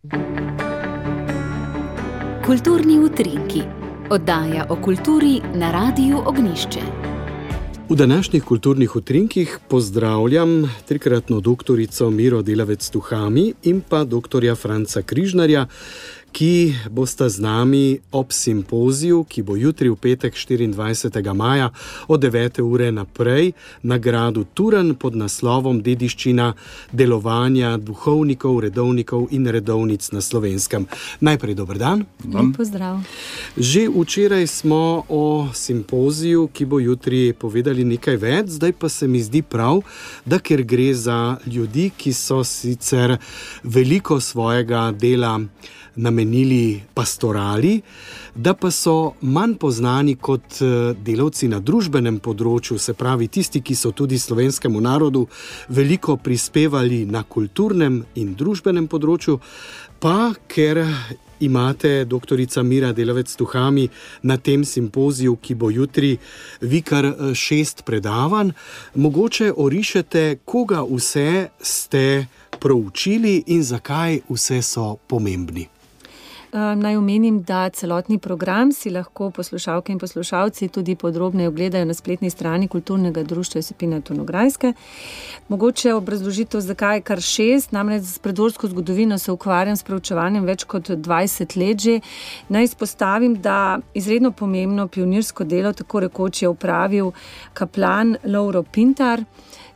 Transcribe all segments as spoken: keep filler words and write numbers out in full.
Kulturni utrinki, oddaja o kulturi na Radiu Ognjišče. V današnjih kulturnih utrinkih pozdravljam trikratno doktorico Miro Delavec-Tuhami in pa doktorja Franca Križnarja, ki bosta z nami ob simpoziju, ki bo jutri v petek štiriindvajsetega maja od devete ure naprej na gradu Turn pod naslovom Dediščina delovanja duhovnikov, redovnikov in redovnic na Slovenskem. Najprej dober dan. Lep pozdrav. Že včeraj smo o simpoziju, ki bo jutri, povedali nekaj več, zdaj pa se mi zdi prav, da ker gre za ljudi, ki so sicer veliko svojega dela namenili pastorali, da pa so manj poznani kot delavci na družbenem področju, se pravi tisti, ki so tudi slovenskemu narodu veliko prispevali na kulturnem in družbenem področju, pa ker imate doktorica Mira Delavec-Tuhami na tem simpoziju, ki bo jutri, vi kar šest predavanj, mogoče orišete, koga vse ste proučili in zakaj vse so pomembni. Naj omenim, da celotni program si lahko poslušalke in poslušalci tudi podrobneje ogledajo na spletni strani Kulturnega društva Josipina Turnograjske. Mogoče obrazložitev, zakaj kar šest, namreč s predvorsko zgodovino se ukvarjam s preučevanjem več kot dvajset let že. Naj izpostavim, da izredno pomembno pionirsko delo tako rekoč je opravil kaplan Lovro Pintar,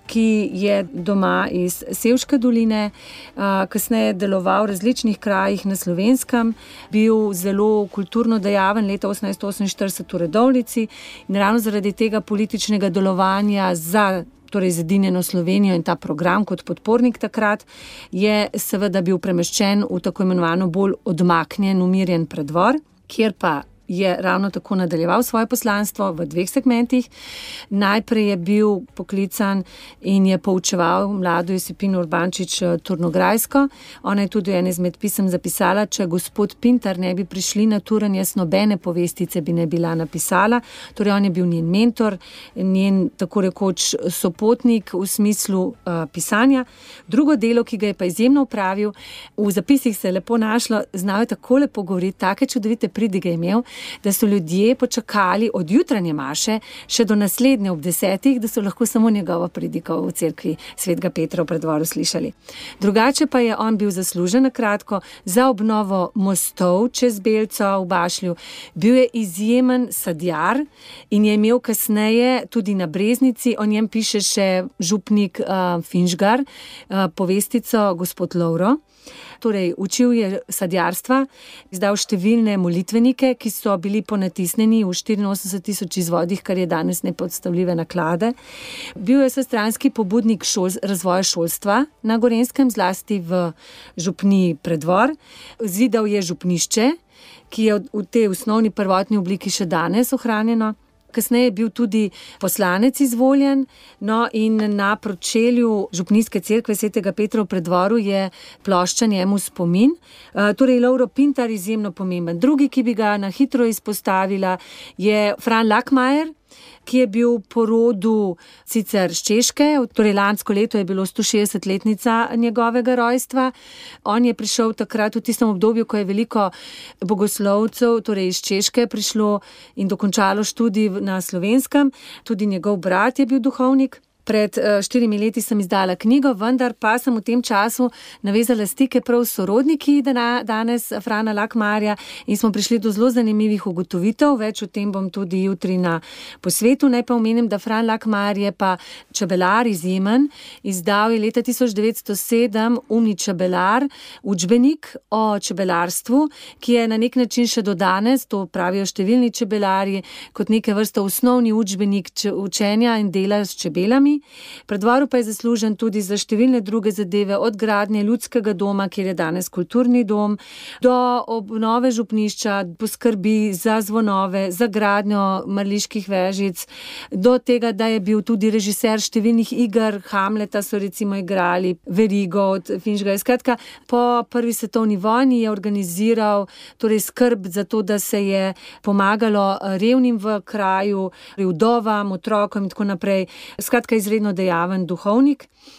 ki je doma iz Sevške doline, kasneje deloval v različnih krajih na Slovenskem, bil zelo kulturno dejaven leta osemnajststo oseminštirideset v Redovnici in ravno zaradi tega političnega delovanja za torej zedinjeno Slovenijo in ta program kot podpornik takrat, je seveda bil premeščen v tako imenovano bolj odmaknjen, umirjen predvor, kjer pa je ravno tako nadaljeval svoje poslanstvo v dveh segmentih. Najprej je bil poklican in je poučeval mlado Josipino Urbančič Turnograjsko. Ona je tudi v ene izmed pisem zapisala, če gospod Pintar ne bi prišli na Turn, jaz nobene povestice bi ne bila napisala. Torej on je bil njen mentor, njen tako rekoč sopotnik v smislu uh, pisanja. Drugo delo, ki ga je pa izjemno opravil, v zapisih se je lepo našlo, znal je tako lepo govoriti, take čudovite pridige je imel, da so ljudje počakali od jutranje maše še do naslednje ob desetih, da so lahko samo njegovo pridigo v cerkvi Svetega Petra v predvoru slišali. Drugače pa je on bil zaslužen na kratko za obnovo mostov čez Belco v Bašlju. Bil je izjemen sadjar in je imel kasneje tudi na Breznici, o njem piše še župnik uh, Finžgar, uh, povestico Gospod Lovro. Torej, učil je sadjarstva, izdal številne molitvenike, ki so bili ponatisnjeni v štiriinosemdeset tisoč izvodih, kar je danes nepodstavljive naklade. Bil je vsestranski pobudnik šol, razvoja šolstva na Gorenjskem, zlasti v župniji Predvor. Zidal je župnišče, ki je v tej osnovni prvotni obliki še danes ohranjeno. Kasneje je bil tudi poslanec izvoljen, no in na pročelju župnijske cerkve Svetega Petra v Predvoru je plošča njemu spomin. Uh, torej, Lovro Pintar izjemno pomemben. Drugi, ki bi ga na hitro izpostavila, je Fran Lakmajer, ki je bil po rodu sicer z Češke, torej lansko leto je bilo stošestdesetletnica njegovega rojstva. On je prišel takrat v tistem obdobju, ko je veliko bogoslovcev, torej iz Češke, prišlo in dokončalo študij na Slovenskem. Tudi njegov brat je bil duhovnik. Pred štirimi leti sem izdala knjigo, vendar pa sem v tem času navezala stike prav s sorodniki danes Frana Lakmajerja in smo prišli do zelo zanimivih ugotovitev. Več o tem bom tudi jutri na posvetu. Naj pa omenim, da Fran Lakmajer je pa čebelar izjemen. Izdal je leta tisoč devetsto sedem Umni čebelar, učbenik o čebelarstvu, ki je na nek način še do danes, to pravijo številni čebelarji, kot neke vrste osnovni učbenik učenja in dela s čebelami. Predvoru pa je zaslužen tudi za številne druge zadeve, od gradnje ljudskega doma, kjer je danes kulturni dom, do obnove župnišča, poskrbi za zvonove, za gradnjo mrliških vežic, do tega, da je bil tudi režiser številnih iger, Hamleta so recimo igrali, Verigo od Finžgarja. Skratka, po prvi svetovni vojni je organiziral torej skrb za to, da se je pomagalo revnim v kraju, vdovam, otrokom in tako naprej. Skratka, izredno dejaven duhovnik.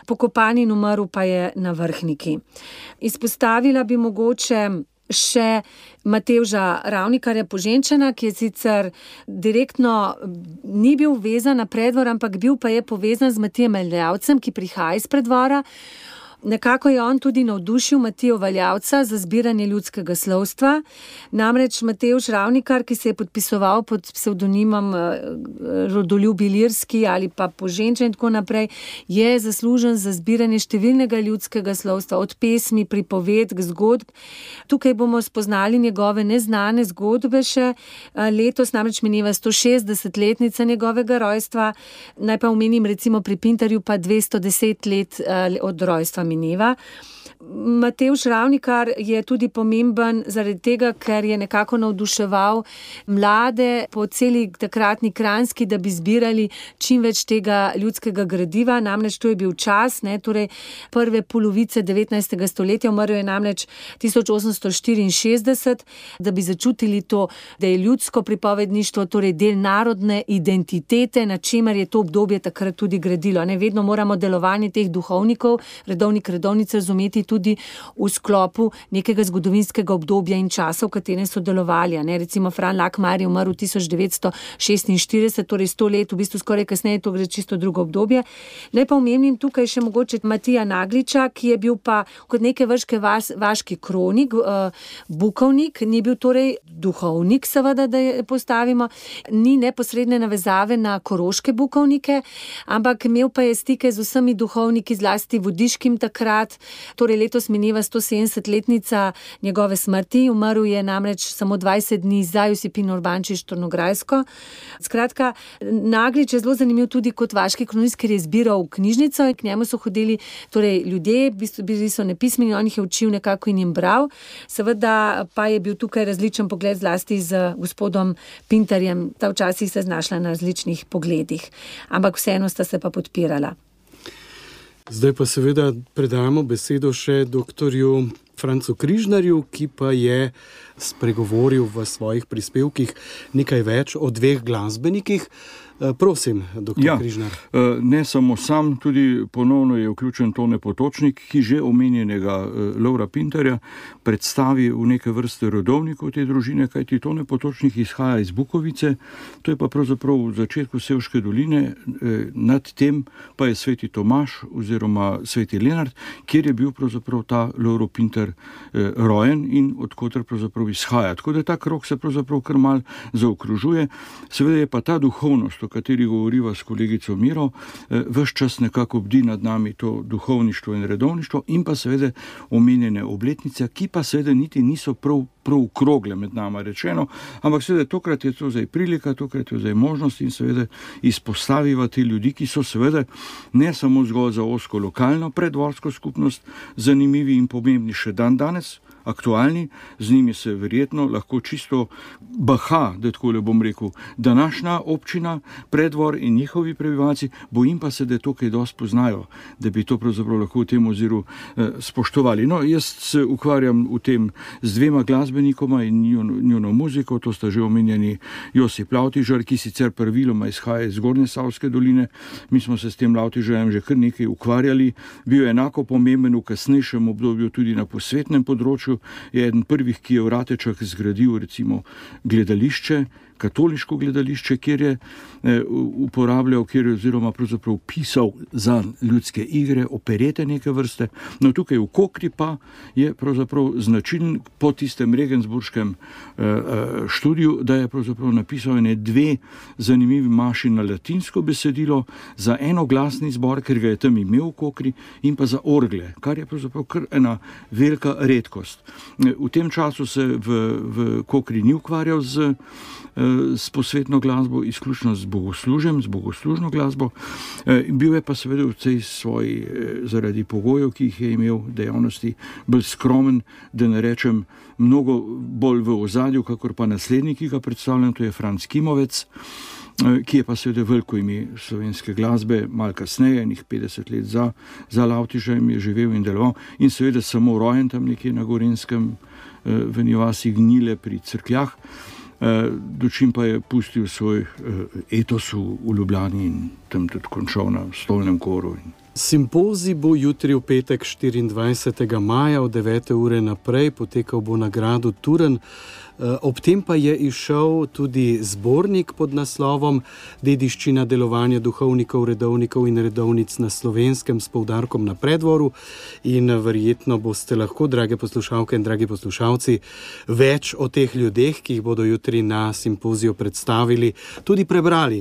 pokopan in umrl pa je na Vrhniki. Izpostavila bi mogoče še Matevža Ravnikarja Poženčana, ki je sicer direktno ni bil vezan na predvor, ampak bil pa je povezan z Matijem Valjavcem, ki prihaja iz predvora. Nekako je on tudi navdušil Matijo Valjavca za zbiranje ljudskega slovstva. Namreč Matevž Ravnikar, ki se je podpisoval pod psevdonimom Rodoljub Ilirski ali pa Poženčan in tako naprej, je zaslužen za zbiranje številnega ljudskega slovstva, od pesmi, pripovedk, zgodb. Tukaj bomo spoznali njegove neznane zgodbe še. Letos namreč mineva sto šestdesetletnica njegovega rojstva. Naj pa omenim recimo pri Pintarju pa dvesto deset let od rojstva mineva. Matevž Ravnikar je tudi pomemben zaradi tega, ker je nekako navduševal mlade po celi takratni Kranjski, da bi zbirali čim več tega ljudskega gradiva. Namreč to je bil čas, ne, torej prve polovice devetnajstega stoletja, umrl je namreč tisoč osemsto štiriinšestdeset, da bi začutili to, da je ljudsko pripovedništvo torej del narodne identitete, na čemer je to obdobje takrat tudi gradilo. Ne, vedno moramo delovanje teh duhovnikov, redovnik, redovnice razumeti tudi v sklopu nekega zgodovinskega obdobja in časa, v katerem so delovali. Ne? Recimo Fran Lakmajer je umrl tisoč devetsto šestinštirideset, torej sto let, v bistvu skoraj kasneje, to gre čisto drugo obdobje. Naj pa omenim tukaj še mogoče Matija Nagliča, ki je bil pa kot neke vrste vas, vaški kronik, uh, bukovnik, ni bil torej duhovnik, seveda, da je postavimo, ni neposredne navezave na koroške bukovnike, ampak imel pa je stike z vsemi duhovniki, zlasti vodiškim takrat, torej letos mineva sto sedemdesetletnica njegove smrti, umrl je namreč samo dvajset dni za Josipino Urbančič Trnograjsko. Skratka, Naglič je zelo zanimiv tudi kot vaški kronist, ker je zbiral knjižnico in k njemu so hodili torej ljudje, bili so nepismeni, on jih je učil nekako in jim bral. Seveda pa je bil tukaj različen pogled zlasti z gospodom Pintarjem, ta včasih se znašla na različnih pogledih, ampak vseeno sta se pa podpirala. Zdaj pa seveda predajamo besedo še doktorju Francu Križnarju, ki pa je spregovoril v svojih prispevkih nekaj več o dveh glasbenikih. Prosim, doktor ja, Križnar. Ne samo sam, tudi ponovno je vključen Tone Potočnik, ki že omenjenega Lovra Pintarja predstavi v neke vrste rodovnikov te družine, kajti Tone Potočnik izhaja iz Bukovice, to je pa pravzaprav v začetku Sevške doline, nad tem pa je Sveti Tomaž oziroma Sveti Lenart, kjer je bil pravzaprav ta Lovro Pintar rojen in odkoter pravzaprav izhaja. Tako da ta krog se pravzaprav kar mal zaokrožuje. Seveda je pa ta duhovnost, o kateri govoriva s kolegico Miro, ves čas nekako bdi nad nami to duhovništvo in redovništvo in pa seveda omenjene obletnice, ki pa seveda niti niso prav, prav okrogle med nama rečeno, ampak seveda tokrat je to zdaj prilika, tokrat je zdaj možnost in seveda izpostaviva te ljudi, ki so seveda ne samo zgolj za ozko lokalno predvorsko skupnost zanimivi in pomembni še dan danes, aktualni, z njimi se verjetno lahko čisto baha, da takole bom rekel, današnja občina, Preddvor in njihovi prebivalci, bojim pa se, da to kaj dosti poznajo, da bi to pravzaprav lahko v tem oziru eh, spoštovali. No, jaz se ukvarjam v tem z dvema glasbenikoma in njuno, njuno muziko, to sta že omenjeni Josip Lavtižar, ki sicer praviloma izhaja iz Zgornje Savske doline, mi smo se s tem Lavtižarjem že kar nekaj ukvarjali, bil je enako pomemben v kasnejšem obdobju tudi na posvetnem področju, je eden prvih, ki je v Ratečah zgradil recimo gledališče, katoliško gledališče, kjer je eh, uporabljal, kjer je oziroma pravzaprav pisal za ljudske igre, operete neke vrste. No, tukaj v Kokri pa je pravzaprav značilen po tistem regensburškem eh, študiju, da je pravzaprav napisal ene dve zanimivi maši na latinsko besedilo, za enoglasni zbor, ker ga je tam imel v Kokri, in pa za orgle, kar je pravzaprav kar ena velika redkost. V tem času se v, v Kokri ni ukvarjal z s posvetno glasbo, izključno z bogoslužjem, z bogoslužno glasbo. Bil je pa seveda v tej svoji, zaradi pogojev, ki jih je imel, dejavnosti, bolj skromen, da ne rečem mnogo bolj v ozadju, kakor pa naslednji, ki ga predstavljam, to je Franc Kimovec, ki je pa seveda veliko ime slovenske glasbe, malo kasneje, enih petdeset let za, za Lavtižem je živel in deloval in seveda samo rojen tam nekje na Gorenjskem, v Nivasi Gnjile pri Cerkljah, dočim pa je pustil svoj etos v Ljubljani in tam tudi končal na Stolnem koru. Simpozij bo jutri v petek štiriindvajsetega maja od devete ure naprej, potekal bo na gradu Turn. Ob tem pa je izšel tudi zbornik pod naslovom Dediščina delovanja duhovnikov, redovnikov in redovnic na Slovenskem s poudarkom na predvoru. In verjetno boste lahko, drage poslušalke in dragi poslušalci, več o teh ljudeh, ki jih bodo jutri na simpoziju predstavili, tudi prebrali.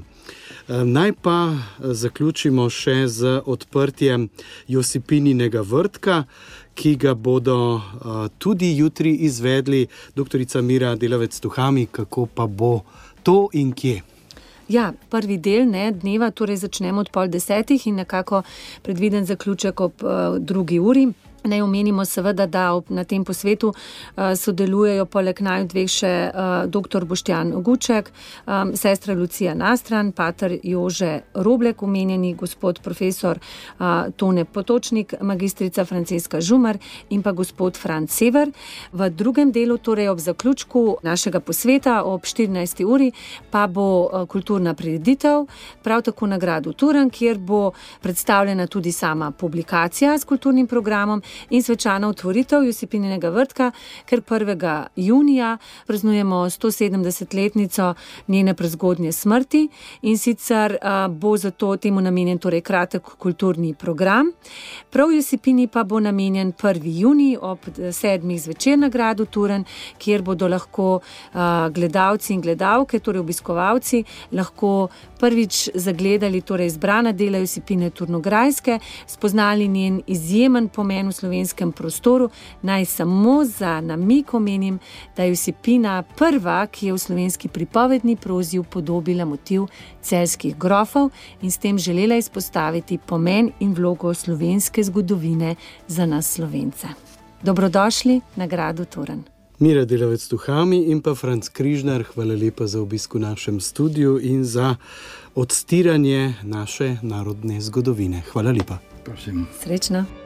Naj pa zaključimo še z odprtjem Josipininega vrtka, ki ga bodo tudi jutri izvedli doktorica Mira Delavec-Tuhami. Kako pa bo to in kje? Ja, prvi del ne, dneva, torej začnemo od pol desetih in nekako predviden zaključek ob uh, drugi uri. Naj omenimo seveda, da na tem posvetu uh, sodelujejo poleg naju dveh še uh, doktor Boštjan Guček, um, sestra Lucija Nastran, pater Jože Roblek, omenjeni gospod profesor uh, Tone Potočnik, magistrica Franceska Žumar in pa gospod Franc Sever. V drugem delu, torej ob zaključku našega posveta ob štirinajsti uri, pa bo uh, kulturna prireditev, prav tako na gradu Turn, kjer bo predstavljena tudi sama publikacija s kulturnim programom in svečana otvoritev Josipininega vrtka, ker prvega junija praznujemo stosedemdesetletnico njene prezgodnje smrti in sicer a, bo zato temu namenjen torej kratek kulturni program. Prav Josipini pa bo namenjen prvi junij ob sedmih zvečer na gradu Turn, kjer bodo lahko a, gledalci in gledalke, torej obiskovalci, lahko prvič zagledali torej izbrana dela Josipine Turnograjske, spoznali njen izjemen pomen v slovenskem prostoru. Naj samo za namig omenim, da je Josipina prva, ki je v slovenski pripovedni prozi upodobila motiv celjskih grofov in s tem želela izpostaviti pomen in vlogo slovenske zgodovine za nas Slovence. Dobrodošli na gradu Turn. Mira Delavec-Tuhami in pa Franc Križnar, hvala lepa za obisk v našem studiu in za odstiranje naše narodne zgodovine. Hvala lepa. Prosim. Srečno.